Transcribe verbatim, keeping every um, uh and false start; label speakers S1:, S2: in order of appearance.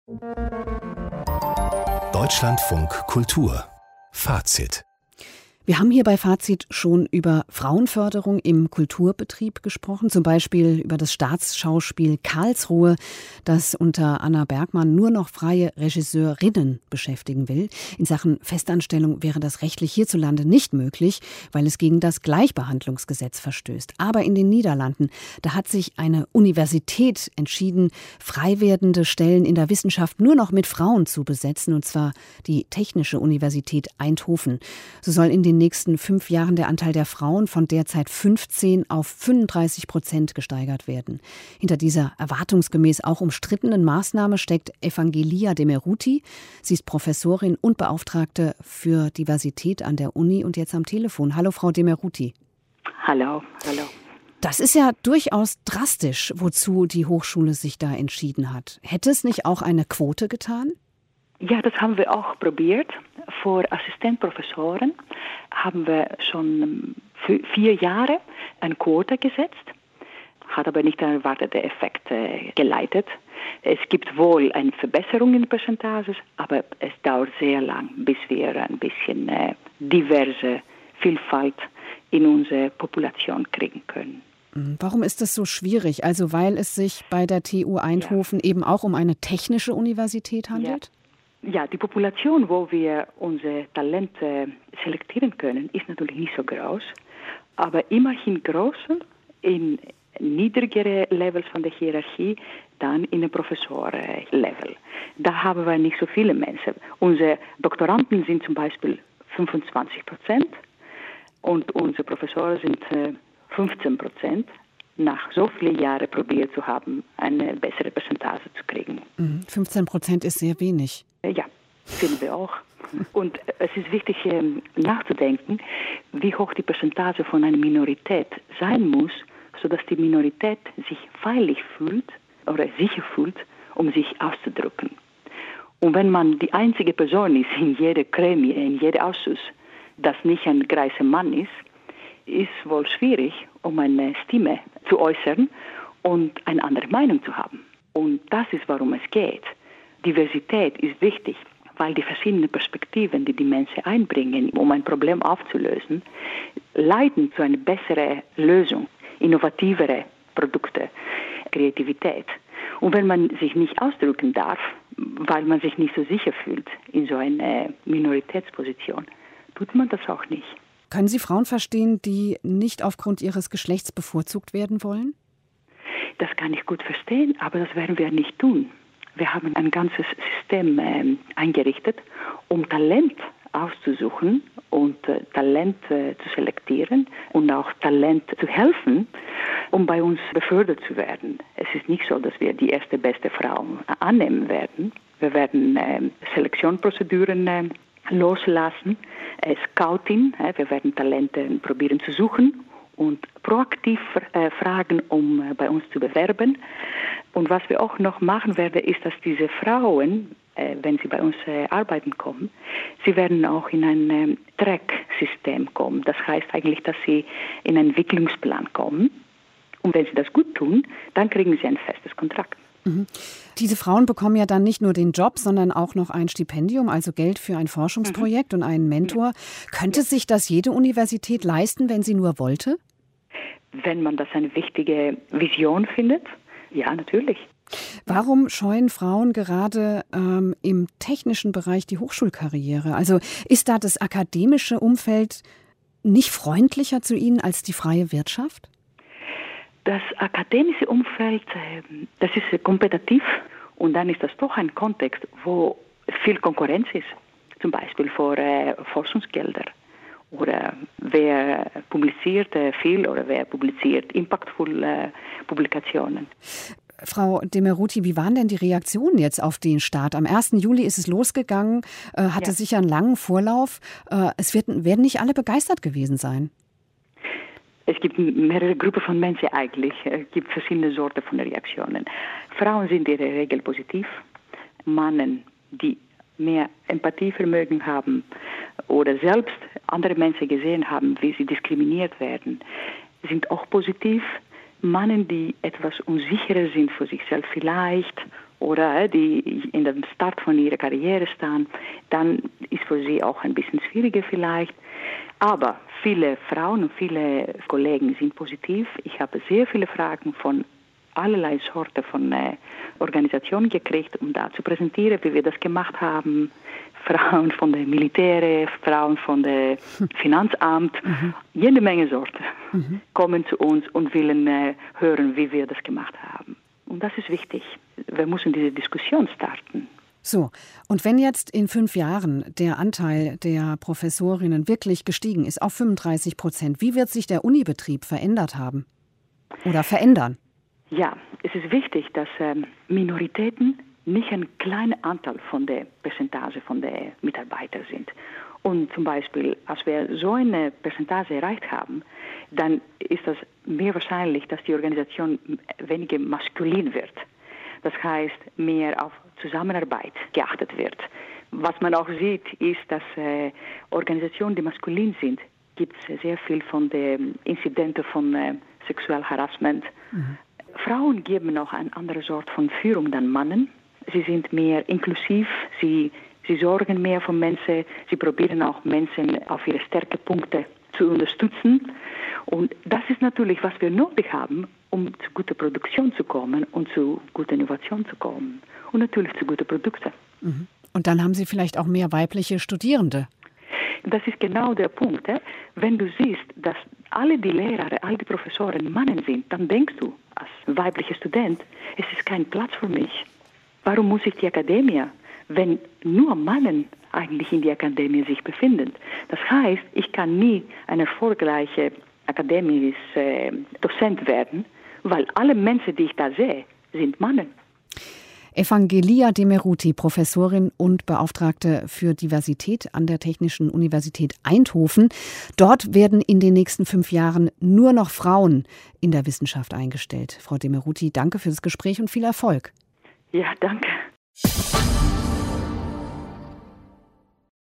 S1: Deutschlandfunk Kultur Fazit.
S2: Wir haben hier bei Fazit schon über Frauenförderung im Kulturbetrieb gesprochen, zum Beispiel über das Staatsschauspiel Karlsruhe, das unter Anna Bergmann nur noch freie Regisseurinnen beschäftigen will. In Sachen Festanstellung wäre das rechtlich hierzulande nicht möglich, weil es gegen das Gleichbehandlungsgesetz verstößt. Aber in den Niederlanden, da hat sich eine Universität entschieden, frei werdende Stellen in der Wissenschaft nur noch mit Frauen zu besetzen, und zwar die Technische Universität Eindhoven. So soll in den nächsten fünf Jahren der Anteil der Frauen von derzeit fünfzehn auf fünfunddreißig Prozent gesteigert werden. Hinter dieser erwartungsgemäß auch umstrittenen Maßnahme steckt Evangelia Demeruti. Sie ist Professorin und Beauftragte für Diversität an der Uni und jetzt am Telefon. Hallo, Frau Demeruti.
S3: Hallo, hallo.
S2: Das ist ja durchaus drastisch, wozu die Hochschule sich da entschieden hat. Hätte es nicht auch eine Quote getan?
S3: Ja, das haben wir auch probiert. Für Assistenzprofessoren haben wir schon für vier Jahre eine Quote gesetzt, hat aber nicht den erwarteten Effekt äh, geleitet. Es gibt wohl eine Verbesserung in den Percentages, aber es dauert sehr lang, bis wir ein bisschen äh, diverse Vielfalt in unsere Population kriegen können.
S2: Warum ist das so schwierig? Also weil es sich bei der T U Eindhoven ja. eben auch um eine technische Universität handelt?
S3: Ja. Ja, die Population, wo wir unsere Talente selektieren können, ist natürlich nicht so groß, aber immerhin größer in niedrigere Levels von der Hierarchie, dann in der Professor-Level. Da haben wir nicht so viele Menschen. Unsere Doktoranden sind zum Beispiel fünfundzwanzig Prozent und unsere Professoren sind fünfzehn Prozent. Nach so vielen Jahren probiert zu haben, eine bessere Percentage zu kriegen.
S2: fünfzehn Prozent ist sehr wenig.
S3: Ja, finden wir auch. Und es ist wichtig nachzudenken, wie hoch die Percentage von einer Minorität sein muss, sodass die Minorität sich freilich fühlt oder sicher fühlt, um sich auszudrücken. Und wenn man die einzige Person ist in jeder Gremie, in jedem Ausschuss, das nicht ein greiser Mann ist, ist wohl schwierig, um eine Stimme zu äußern und eine andere Meinung zu haben. Und das ist, worum es geht. Diversität ist wichtig, weil die verschiedenen Perspektiven, die die Menschen einbringen, um ein Problem aufzulösen, leiten zu einer besseren Lösung, innovativere Produkte, Kreativität. Und wenn man sich nicht ausdrücken darf, weil man sich nicht so sicher fühlt in so einer Minoritätsposition, tut man das auch nicht.
S2: Können Sie Frauen verstehen, die nicht aufgrund ihres Geschlechts bevorzugt werden wollen?
S3: Das kann ich gut verstehen, aber das werden wir nicht tun. Wir haben ein ganzes System äh, eingerichtet, um Talent auszusuchen und äh, Talent äh, zu selektieren und auch Talent zu helfen, um bei uns befördert zu werden. Es ist nicht so, dass wir die erste beste Frau annehmen werden. Wir werden äh, Selektionsprozeduren äh, loslassen, äh, Scouting, äh, wir werden Talente probieren zu suchen und proaktiv äh, fragen, um äh, bei uns zu bewerben. Und was wir auch noch machen werden, ist, dass diese Frauen, äh, wenn sie bei uns äh, arbeiten kommen, sie werden auch in ein äh, Track-System kommen. Das heißt eigentlich, dass sie in einen Entwicklungsplan kommen. Und wenn sie das gut tun, dann kriegen sie ein festes Kontrakt.
S2: Mhm. Diese Frauen bekommen ja dann nicht nur den Job, sondern auch noch ein Stipendium, also Geld für ein Forschungsprojekt mhm. und einen Mentor. Könnte ja. sich das jede Universität leisten, wenn sie nur wollte?
S3: Wenn man das eine wichtige Vision findet, ja, natürlich.
S2: Warum scheuen Frauen gerade ähm, im technischen Bereich die Hochschulkarriere? Also ist da das akademische Umfeld nicht freundlicher zu ihnen als die freie Wirtschaft?
S3: Das akademische Umfeld, das ist kompetitiv und dann ist das doch ein Kontext, wo viel Konkurrenz ist, zum Beispiel für äh, Forschungsgelder oder wer publiziert äh, viel oder wer publiziert impactvolle äh, Publikationen.
S2: Frau Demeruti, wie waren denn die Reaktionen jetzt auf den Start? Am ersten Juli ist es losgegangen, äh, hatte ja. sicher einen langen Vorlauf. Äh, es wird, werden nicht alle begeistert gewesen sein.
S3: Es gibt mehrere Gruppen von Menschen eigentlich. Es gibt verschiedene Sorten von Reaktionen. Frauen sind in der Regel positiv. Männer, die mehr Empathievermögen haben oder selbst andere Menschen gesehen haben, wie sie diskriminiert werden, sind auch positiv. Männer, die etwas unsicherer sind für sich selbst vielleicht oder die in dem Start von ihrer Karriere stehen, dann ist für sie auch ein bisschen schwieriger vielleicht. Aber viele Frauen und viele Kollegen sind positiv. Ich habe sehr viele Fragen von allerlei Sorten von äh, Organisationen gekriegt, um da zu präsentieren, wie wir das gemacht haben. Frauen von der Militär, Frauen von der Finanzamt, mhm. jede Menge Sorten mhm. kommen zu uns und wollen äh, hören, wie wir das gemacht haben. Und das ist wichtig. Wir müssen diese Diskussion starten.
S2: So, und wenn jetzt in fünf Jahren der Anteil der Professorinnen wirklich gestiegen ist auf fünfunddreißig Prozent, wie wird sich der Unibetrieb verändert haben oder verändern?
S3: Ja, es ist wichtig, dass ähm, Minoritäten nicht ein kleiner Anteil von der Percentage von den Mitarbeitern sind. Und zum Beispiel, als wir so eine Percentage erreicht haben, dann ist das mehr wahrscheinlich, dass die Organisation weniger maskulin wird. Das heißt, mehr auf Zusammenarbeit geachtet wird. Was man auch sieht, ist, dass äh, Organisationen, die maskulin sind, gibt es sehr viel von den Inzidenten von äh, Sexual Harassment. Mhm. Frauen geben auch eine andere Sorte von Führung dann Männern. Sie sind mehr inklusiv, sie, sie sorgen mehr für Menschen, sie probieren auch Menschen auf ihre Stärkepunkte zu unterstützen. Und das ist natürlich, was wir nötig haben, um zu guter Produktion zu kommen und zu guter Innovation zu kommen. Und natürlich zu guten Produkten.
S2: Mhm. Und dann haben Sie vielleicht auch mehr weibliche Studierende.
S3: Das ist genau der Punkt. Eh? Wenn du siehst, dass alle die Lehrer, alle die Professoren Männer sind, dann denkst du als weiblicher Student, es ist kein Platz für mich. Warum muss ich die Akademie, wenn nur Männer eigentlich in der Akademie sich befinden? Das heißt, ich kann nie ein erfolgreicher akademischer äh, Dozent werden, weil alle Menschen, die ich da sehe, sind Männer.
S2: Evangelia Demeruti, Professorin und Beauftragte für Diversität an der Technischen Universität Eindhoven. Dort werden in den nächsten fünf Jahren nur noch Frauen in der Wissenschaft eingestellt. Frau Demeruti, danke für das Gespräch und viel Erfolg.
S3: Ja, danke.